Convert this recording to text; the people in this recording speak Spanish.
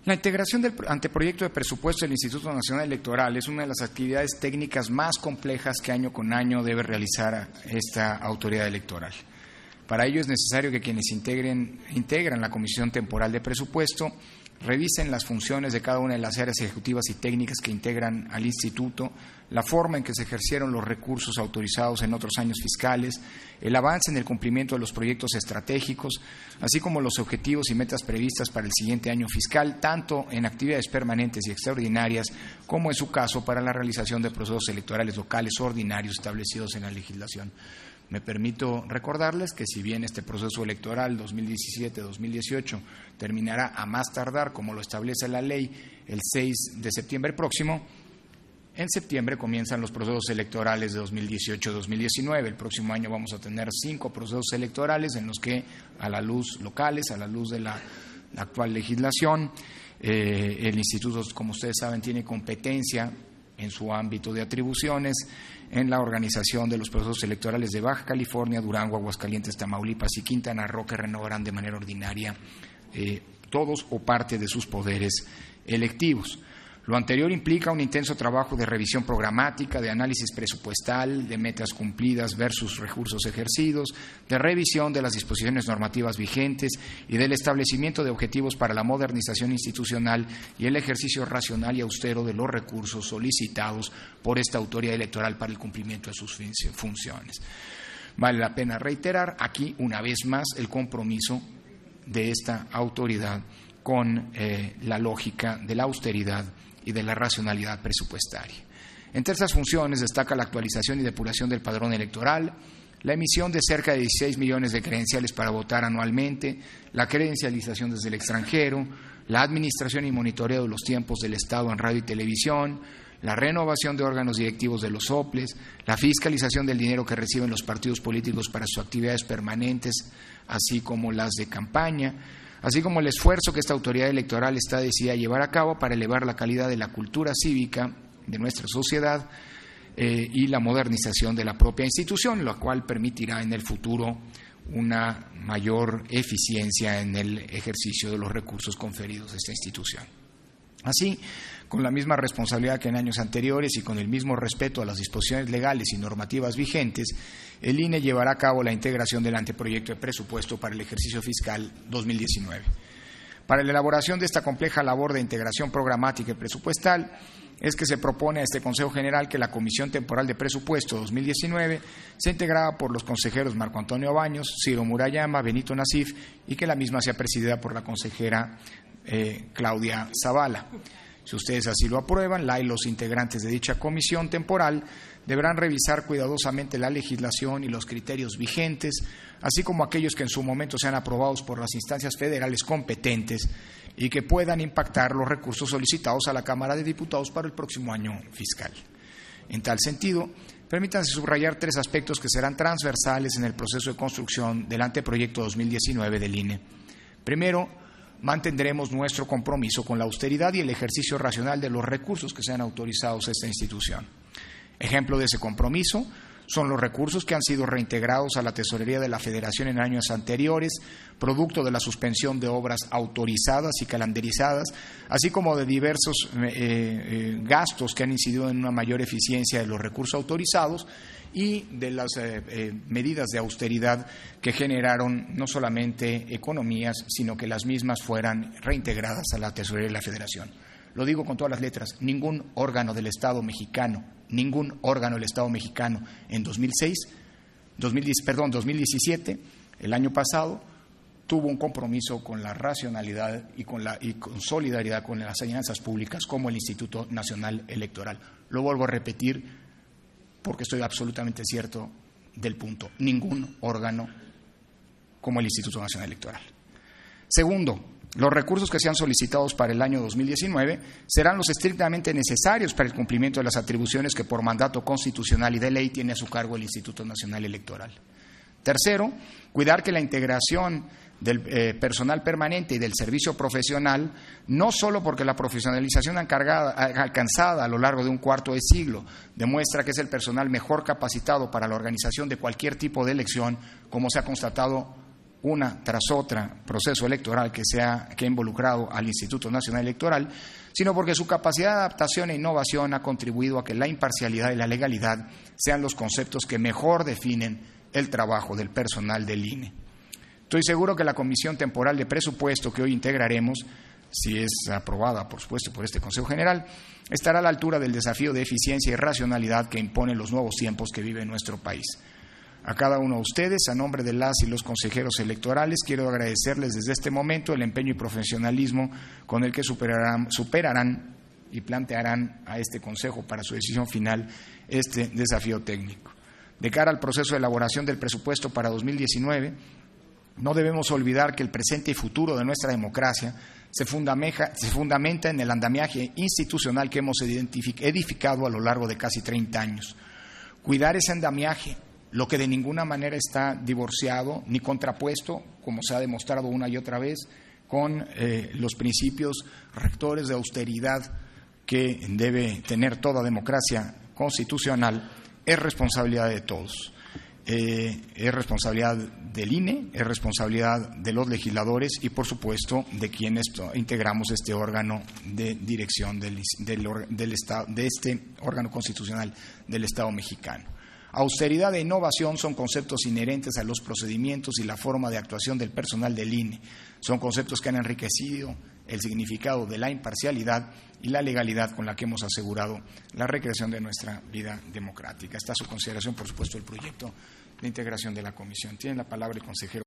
La integración del anteproyecto de presupuesto del Instituto Nacional Electoral es una de las actividades técnicas más complejas que año con año debe realizar esta autoridad electoral. Para ello es necesario que quienes integran la Comisión Temporal de Presupuesto revisen las funciones de cada una de las áreas ejecutivas y técnicas que integran al Instituto, la forma en que se ejercieron los recursos autorizados en otros años fiscales, el avance en el cumplimiento de los proyectos estratégicos, así como los objetivos y metas previstas para el siguiente año fiscal, tanto en actividades permanentes y extraordinarias, como en su caso para la realización de procesos electorales locales ordinarios establecidos en la legislación. Me permito recordarles que si bien este proceso electoral 2017-2018 terminará a más tardar, como lo establece la ley, el 6 de septiembre próximo, en septiembre comienzan los procesos electorales de 2018-2019. El próximo año vamos a tener 5 procesos electorales en los que, a la luz locales, a la luz de la actual legislación, el Instituto, como ustedes saben, tiene competencia en su ámbito de atribuciones en la organización de los procesos electorales de Baja California, Durango, Aguascalientes, Tamaulipas y Quintana Roo, que renovarán de manera ordinaria todos o parte de sus poderes electivos. Lo anterior implica un intenso trabajo de revisión programática, de análisis presupuestal, de metas cumplidas versus recursos ejercidos, de revisión de las disposiciones normativas vigentes y del establecimiento de objetivos para la modernización institucional y el ejercicio racional y austero de los recursos solicitados por esta autoridad electoral para el cumplimiento de sus funciones. Vale la pena reiterar aquí, una vez más, el compromiso de esta autoridad con la lógica de la austeridad y de la racionalidad presupuestaria. Entre estas funciones destaca la actualización y depuración del padrón electoral, la emisión de cerca de 16 millones de credenciales para votar anualmente, la credencialización desde el extranjero, la administración y monitoreo de los tiempos del Estado en radio y televisión, la renovación de órganos directivos de los OPLES, la fiscalización del dinero que reciben los partidos políticos para sus actividades permanentes, así como las de campaña, así como el esfuerzo que esta autoridad electoral está decidida a llevar a cabo para elevar la calidad de la cultura cívica de nuestra sociedad y la modernización de la propia institución, lo cual permitirá en el futuro una mayor eficiencia en el ejercicio de los recursos conferidos a esta institución. Así, con la misma responsabilidad que en años anteriores y con el mismo respeto a las disposiciones legales y normativas vigentes, el INE llevará a cabo la integración del anteproyecto de presupuesto para el ejercicio fiscal 2019. Para la elaboración de esta compleja labor de integración programática y presupuestal, es que se propone a este Consejo General que la Comisión Temporal de Presupuesto 2019 sea integrada por los consejeros Marco Antonio Baños, Ciro Murayama, Benito Nasif, y que la misma sea presidida por la consejera Claudia Zavala. Si ustedes así lo aprueban, la y los integrantes de dicha comisión temporal deberán revisar cuidadosamente la legislación y los criterios vigentes, así como aquellos que en su momento sean aprobados por las instancias federales competentes y que puedan impactar los recursos solicitados a la Cámara de Diputados para el próximo año fiscal. En tal sentido, permítanse subrayar 3 aspectos que serán transversales en el proceso de construcción del anteproyecto 2019 del INE. Primero, mantendremos nuestro compromiso con la austeridad y el ejercicio racional de los recursos que sean autorizados a esta institución. Ejemplo de ese compromiso son los recursos que han sido reintegrados a la Tesorería de la Federación en años anteriores, producto de la suspensión de obras autorizadas y calendarizadas, así como de diversos gastos que han incidido en una mayor eficiencia de los recursos autorizados y de las medidas de austeridad que generaron no solamente economías, sino que las mismas fueran reintegradas a la Tesorería de la Federación. Lo digo con todas las letras, ningún órgano del Estado mexicano en 2017, el año pasado, tuvo un compromiso con la racionalidad y con solidaridad con las finanzas públicas como el Instituto Nacional Electoral. Lo vuelvo a repetir porque estoy absolutamente cierto del punto. Ningún órgano como el Instituto Nacional Electoral. Segundo, los recursos que sean solicitados para el año 2019 serán los estrictamente necesarios para el cumplimiento de las atribuciones que por mandato constitucional y de ley tiene a su cargo el Instituto Nacional Electoral. Tercero, cuidar que la integración del personal permanente y del servicio profesional, no solo porque la profesionalización alcanzada a lo largo de un cuarto de siglo demuestra que es el personal mejor capacitado para la organización de cualquier tipo de elección, como se ha constatado una tras otra proceso electoral que ha involucrado al Instituto Nacional Electoral, sino porque su capacidad de adaptación e innovación ha contribuido a que la imparcialidad y la legalidad sean los conceptos que mejor definen el trabajo del personal del INE. Estoy seguro que la Comisión Temporal de Presupuesto que hoy integraremos, si es aprobada, por supuesto, por este Consejo General, estará a la altura del desafío de eficiencia y racionalidad que imponen los nuevos tiempos que vive nuestro país. A cada uno de ustedes, a nombre de las y los consejeros electorales, quiero agradecerles desde este momento el empeño y profesionalismo con el que superarán y plantearán a este Consejo para su decisión final este desafío técnico. De cara al proceso de elaboración del presupuesto para 2019, no debemos olvidar que el presente y futuro de nuestra democracia se fundamenta en el andamiaje institucional que hemos edificado a lo largo de casi 30 años. Cuidar ese andamiaje, lo que de ninguna manera está divorciado ni contrapuesto, como se ha demostrado una y otra vez, con los principios rectores de austeridad que debe tener toda democracia constitucional, es responsabilidad de todos. Es responsabilidad del INE, es responsabilidad de los legisladores y, por supuesto, de quienes integramos este órgano de dirección del Estado, de este órgano constitucional del Estado mexicano. Austeridad e innovación son conceptos inherentes a los procedimientos y la forma de actuación del personal del INE. Son conceptos que han enriquecido el significado de la imparcialidad y la legalidad con la que hemos asegurado la recreación de nuestra vida democrática. Está a su consideración, por supuesto, el proyecto de integración de la comisión. Tiene la palabra el consejero.